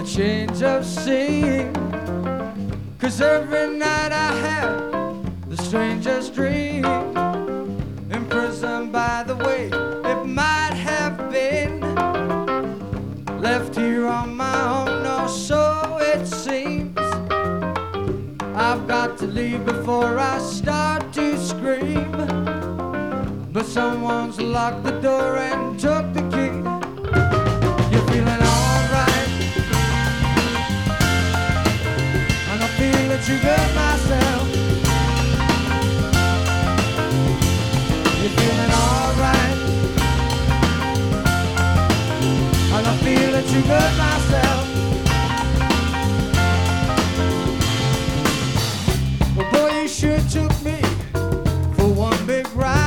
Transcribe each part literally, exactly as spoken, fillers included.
a change of scene. Cause every night I have the strangest dream. Imprisoned by the way it might have been. Left here on my own, or so it seems. I've got to leave before I start to scream. But someone's locked the door and took the key. You're feeling alright, and I feel that you got myself. You're feeling alright, and I feel that you got myself. Well, boy, you sure took me for one big ride.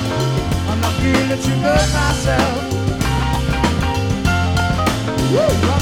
Woo!